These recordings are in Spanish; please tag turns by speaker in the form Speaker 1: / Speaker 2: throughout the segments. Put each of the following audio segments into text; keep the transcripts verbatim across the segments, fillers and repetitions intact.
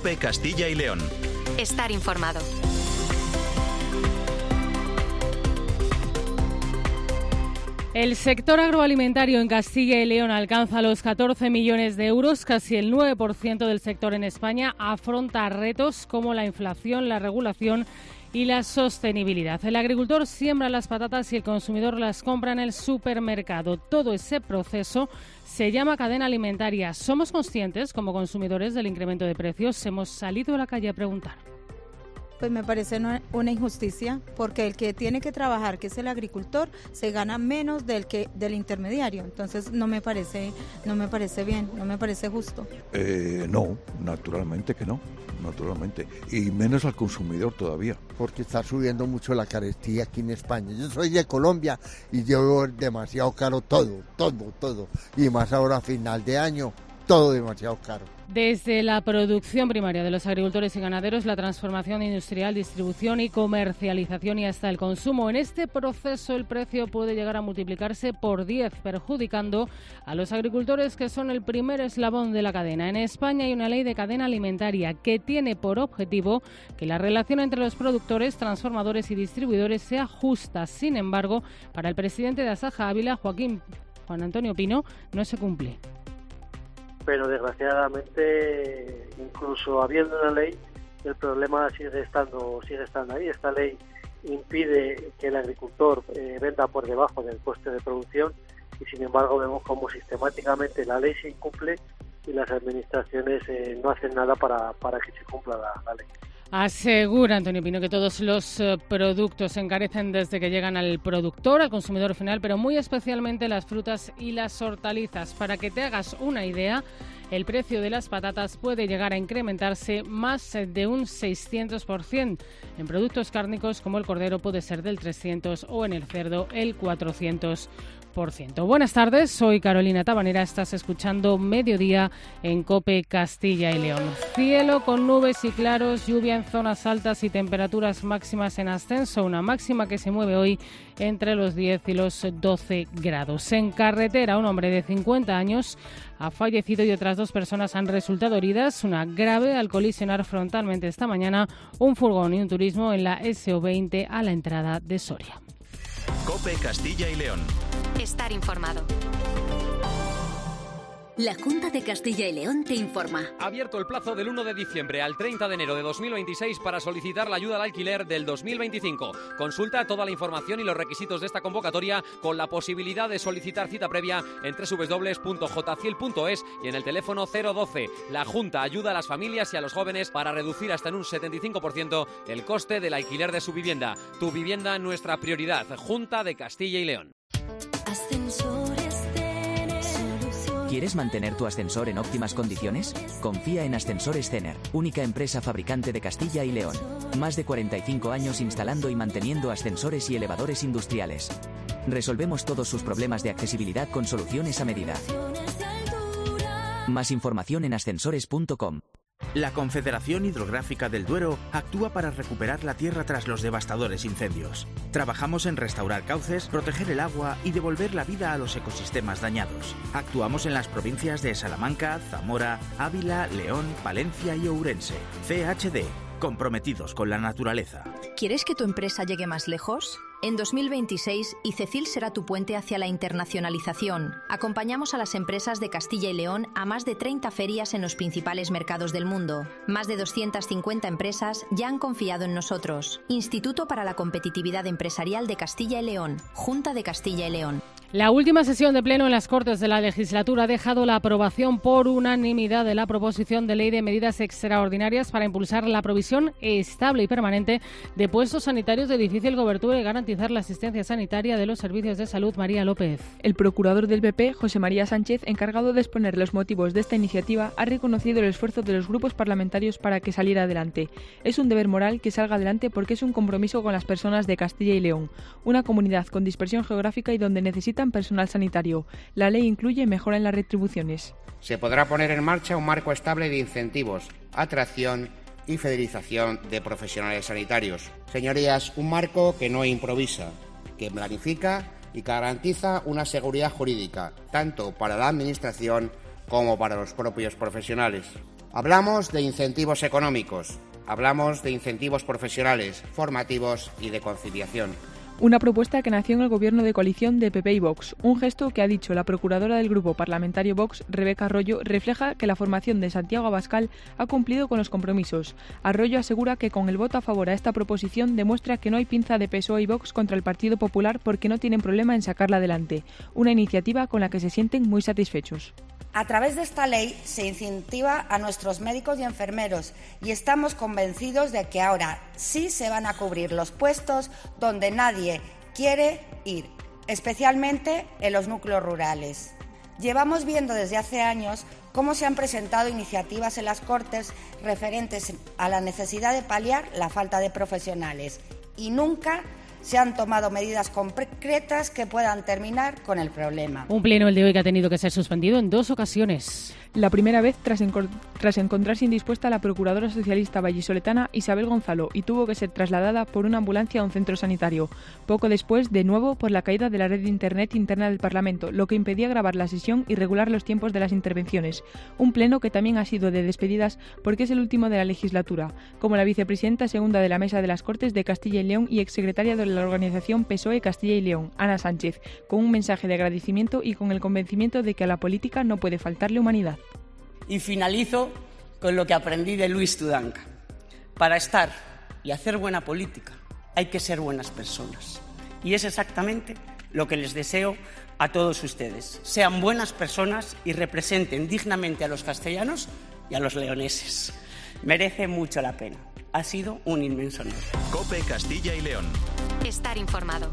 Speaker 1: COPE Castilla y León.
Speaker 2: Estar informado.
Speaker 3: El sector agroalimentario en Castilla y León alcanza los catorce millones de euros. Casi el nueve por ciento del sector en España afronta retos como la inflación, la regulación y la sostenibilidad. El agricultor siembra las patatas y el consumidor las compra en el supermercado. Todo ese proceso se llama cadena alimentaria. ¿Somos conscientes como consumidores del incremento de precios? Hemos salido a la calle a preguntar.
Speaker 4: Pues me parece una injusticia, porque el que tiene que trabajar, que es el agricultor, se gana menos del que del intermediario. Entonces no me parece no me parece bien, no me parece justo.
Speaker 5: Eh, no, naturalmente que no, naturalmente, y menos al consumidor todavía.
Speaker 6: Porque está subiendo mucho la carestía aquí en España. Yo soy de Colombia y yo veo demasiado caro todo, todo, todo, y más ahora a final de año, todo demasiado caro.
Speaker 3: Desde la producción primaria de los agricultores y ganaderos, la transformación industrial, distribución y comercialización y hasta el consumo. En este proceso el precio puede llegar a multiplicarse por diez, perjudicando a los agricultores, que son el primer eslabón de la cadena. En España hay una ley de cadena alimentaria que tiene por objetivo que la relación entre los productores, transformadores y distribuidores sea justa. Sin embargo, para el presidente de Asaja Ávila, Joaquín Juan Antonio Pino, no se cumple.
Speaker 7: Pero desgraciadamente, incluso habiendo una ley, el problema sigue estando sigue estando ahí. Esta ley impide que el agricultor eh, venda por debajo del coste de producción y, sin embargo, vemos cómo sistemáticamente la ley se incumple y las administraciones eh, no hacen nada para, para que se cumpla la, la ley.
Speaker 3: Asegura Antonio Pino que todos los eh, productos se encarecen desde que llegan al productor, al consumidor final, pero muy especialmente las frutas y las hortalizas. Para que te hagas una idea, el precio de las patatas puede llegar a incrementarse más de un seiscientos por ciento. En productos cárnicos como el cordero puede ser del trescientos por ciento o en el cerdo el cuatrocientos por ciento. Buenas tardes, soy Carolina Tabanera, estás escuchando Mediodía en COPE Castilla y León. Cielo con nubes y claros, lluvia en zonas altas y temperaturas máximas en ascenso, una máxima que se mueve hoy entre los diez y los doce grados. En carretera, un hombre de cincuenta años ha fallecido y otras dos personas han resultado heridas, una grave al colisionar frontalmente esta mañana un furgón y un turismo en la S O veinte a la entrada de Soria.
Speaker 1: COPE Castilla y León.
Speaker 2: Estar informado.
Speaker 8: La Junta de Castilla y León te informa.
Speaker 9: Ha abierto el plazo del uno de diciembre al treinta de enero de dos mil veintiséis para solicitar la ayuda al alquiler del dos mil veinticinco. Consulta toda la información y los requisitos de esta convocatoria con la posibilidad de solicitar cita previa en doble u doble u doble u punto j ciel punto es y en el teléfono cero doce. La Junta ayuda a las familias y a los jóvenes para reducir hasta en un setenta y cinco por ciento el coste del alquiler de su vivienda. Tu vivienda, nuestra prioridad. Junta de Castilla y León.
Speaker 10: ¿Quieres mantener tu ascensor en óptimas condiciones? Confía en Ascensores Cener, única empresa fabricante de Castilla y León. Más de cuarenta y cinco años instalando y manteniendo ascensores y elevadores industriales. Resolvemos todos sus problemas de accesibilidad con soluciones a medida. Más información en ascensores punto com.
Speaker 11: La Confederación Hidrográfica del Duero actúa para recuperar la tierra tras los devastadores incendios. Trabajamos en restaurar cauces, proteger el agua y devolver la vida a los ecosistemas dañados. Actuamos en las provincias de Salamanca, Zamora, Ávila, León, Palencia y Ourense. C H D, comprometidos con la naturaleza.
Speaker 12: ¿Quieres que tu empresa llegue más lejos? En dos mil veintiséis, ICECIL será tu puente hacia la internacionalización. Acompañamos a las empresas de Castilla y León a más de treinta ferias en los principales mercados del mundo. Más de doscientas cincuenta empresas ya han confiado en nosotros. Instituto para la Competitividad Empresarial de Castilla y León. Junta de Castilla y León.
Speaker 3: La última sesión de pleno en las Cortes de la legislatura ha dejado la aprobación por unanimidad de la proposición de ley de medidas extraordinarias para impulsar la provisión estable y permanente de puestos sanitarios de difícil cobertura y garantizar la asistencia sanitaria de los servicios de salud. María López.
Speaker 13: El procurador del P P, José María Sánchez, encargado de exponer los motivos de esta iniciativa, ha reconocido el esfuerzo de los grupos parlamentarios para que saliera adelante. Es un deber moral que salga adelante porque es un compromiso con las personas de Castilla y León, una comunidad con dispersión geográfica y donde necesitan personal sanitario. La ley incluye mejora en las retribuciones.
Speaker 14: Se podrá poner en marcha un marco estable de incentivos, atracción y fidelización de profesionales sanitarios. Señorías, un marco que no improvisa, que planifica y que garantiza una seguridad jurídica, tanto para la Administración como para los propios profesionales. Hablamos de incentivos económicos, hablamos de incentivos profesionales, formativos y de conciliación.
Speaker 13: Una propuesta que nació en el gobierno de coalición de P P y Vox. Un gesto que, ha dicho la procuradora del grupo parlamentario Vox, Rebeca Arroyo, refleja que la formación de Santiago Abascal ha cumplido con los compromisos. Arroyo asegura que con el voto a favor a esta proposición demuestra que no hay pinza de P S O E y Vox contra el Partido Popular porque no tienen problema en sacarla adelante. Una iniciativa con la que se sienten muy satisfechos.
Speaker 15: A través de esta ley se incentiva a nuestros médicos y enfermeros y estamos convencidos de que ahora sí se van a cubrir los puestos donde nadie quiere ir, especialmente en los núcleos rurales. Llevamos viendo desde hace años cómo se han presentado iniciativas en las Cortes referentes a la necesidad de paliar la falta de profesionales y nunca se han tomado medidas concretas que puedan terminar con el problema.
Speaker 3: Un pleno el de hoy que ha tenido que ser suspendido en dos ocasiones.
Speaker 13: La primera vez tras, encor- tras encontrarse indispuesta la procuradora socialista vallisoletana Isabel Gonzalo y tuvo que ser trasladada por una ambulancia a un centro sanitario. Poco después, de nuevo, por la caída de la red de Internet interna del Parlamento, lo que impedía grabar la sesión y regular los tiempos de las intervenciones. Un pleno que también ha sido de despedidas porque es el último de la legislatura, como la vicepresidenta segunda de la Mesa de las Cortes de Castilla y León y exsecretaria de la organización P S O E Castilla y León, Ana Sánchez, con un mensaje de agradecimiento y con el convencimiento de que a la política no puede faltarle humanidad.
Speaker 16: Y finalizo con lo que aprendí de Luis Tudanca. Para estar y hacer buena política hay que ser buenas personas. Y es exactamente lo que les deseo a todos ustedes. Sean buenas personas y representen dignamente a los castellanos y a los leoneses. Merece mucho la pena. Ha sido un inmenso honor.
Speaker 1: COPE Castilla y León.
Speaker 2: Estar informado.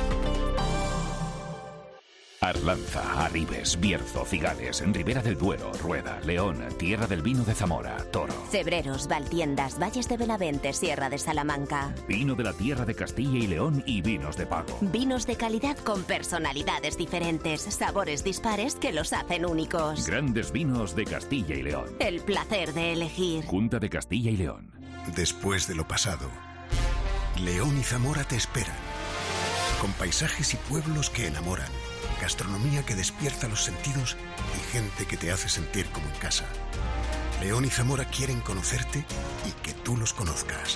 Speaker 17: Arlanza, Arribes, Bierzo, Cigales, en Ribera del Duero, Rueda, León, Tierra del Vino de Zamora, Toro.
Speaker 18: Cebreros, Valtiendas, Valles de Benavente, Sierra de Salamanca.
Speaker 17: Vino de la Tierra de Castilla y León y vinos de pago.
Speaker 18: Vinos de calidad con personalidades diferentes, sabores dispares que los hacen únicos.
Speaker 17: Grandes vinos de Castilla y León.
Speaker 18: El placer de elegir.
Speaker 17: Junta de Castilla y León.
Speaker 19: Después de lo pasado, León y Zamora te esperan, con paisajes y pueblos que enamoran, gastronomía que despierta los sentidos y gente que te hace sentir como en casa. León y Zamora quieren conocerte y que tú los conozcas.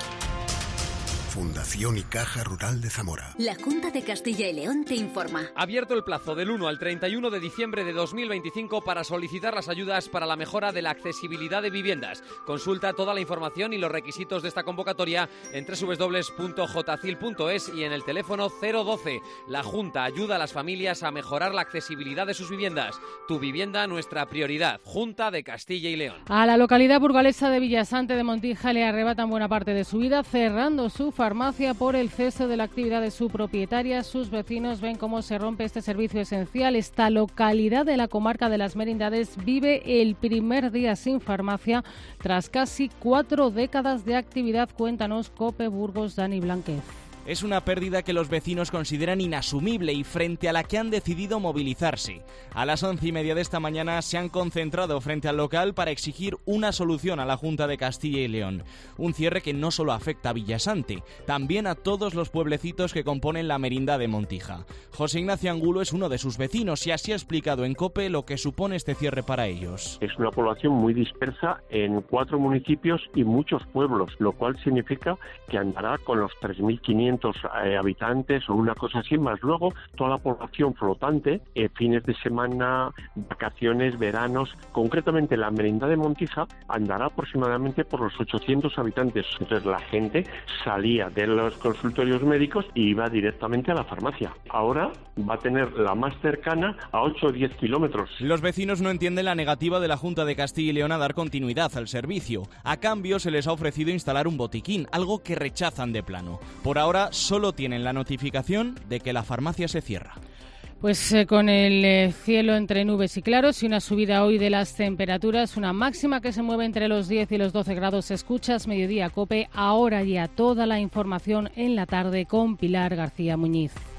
Speaker 19: Fundación y Caja Rural de Zamora.
Speaker 8: La Junta de Castilla y León te informa.
Speaker 9: Abierto el plazo del uno al treinta y uno de diciembre de dos mil veinticinco para solicitar las ayudas para la mejora de la accesibilidad de viviendas. Consulta toda la información y los requisitos de esta convocatoria en doble u doble u doble u punto jocil punto es y en el teléfono cero doce. La Junta ayuda a las familias a mejorar la accesibilidad de sus viviendas. Tu vivienda, nuestra prioridad. Junta de Castilla y León.
Speaker 3: A la localidad burgalesa de Villasante de Montija le arrebatan buena parte de su vida cerrando su farmacia por el cese de la actividad de su propietaria. Sus vecinos ven cómo se rompe este servicio esencial. Esta localidad de la comarca de Las Merindades vive el primer día sin farmacia tras casi cuatro décadas de actividad. Cuéntanos, COPE Burgos, Dani Blanquez.
Speaker 20: Es una pérdida que los vecinos consideran inasumible y frente a la que han decidido movilizarse. A las once y media de esta mañana se han concentrado frente al local para exigir una solución a la Junta de Castilla y León. Un cierre que no solo afecta a Villasante, también a todos los pueblecitos que componen la Merindad de Montija. José Ignacio Angulo es uno de sus vecinos y así ha explicado en COPE lo que supone este cierre para ellos.
Speaker 21: Es una población muy dispersa en cuatro municipios y muchos pueblos, lo cual significa que andará con los tres mil quinientos habitantes o una cosa así, más luego toda la población flotante, eh, fines de semana, vacaciones, veranos. Concretamente la Merindad de Montija andará aproximadamente por los ochocientos habitantes. Entonces la gente salía de los consultorios médicos y iba directamente a la farmacia. Ahora va a tener la más cercana a ocho o diez kilómetros.
Speaker 20: Los vecinos no entienden la negativa de la Junta de Castilla y León a dar continuidad al servicio. A cambio se les ha ofrecido instalar un botiquín, algo que rechazan de plano. Por ahora solo tienen la notificación de que la farmacia se cierra.
Speaker 3: Pues eh, con el eh, cielo entre nubes y claros y una subida hoy de las temperaturas, una máxima que se mueve entre los diez y los doce grados. Escuchas Mediodía COPE, ahora ya toda la información en la tarde con Pilar García Muñiz.